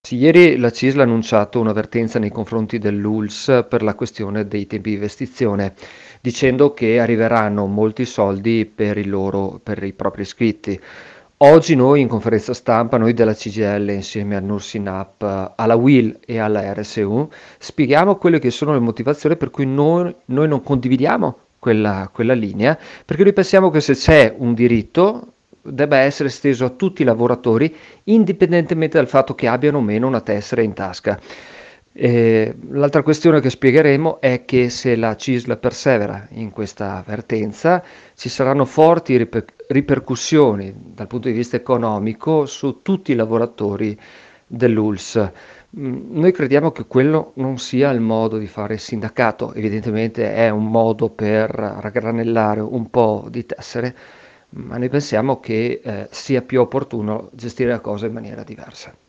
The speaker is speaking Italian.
Sì, ieri la CISL ha annunciato un'avvertenza nei confronti dell'ULSS per la questione dei tempi di investizione, dicendo che arriveranno molti soldi per i propri iscritti. Oggi noi in conferenza stampa, noi della CGL insieme al Nursinap, alla UIL e alla RSU, spieghiamo quelle che sono le motivazioni per cui noi non condividiamo quella linea, perché noi pensiamo che se c'è un diritto debba essere esteso a tutti i lavoratori, indipendentemente dal fatto che abbiano o meno una tessera in tasca. L'altra questione che spiegheremo è che se la CISL persevera in questa vertenza, ci saranno forti ripercussioni dal punto di vista economico su tutti i lavoratori dell'ULSS. Noi crediamo che quello non sia il modo di fare sindacato, evidentemente è un modo per raggranellare un po' di tessere, ma noi pensiamo che sia più opportuno gestire la cosa in maniera diversa.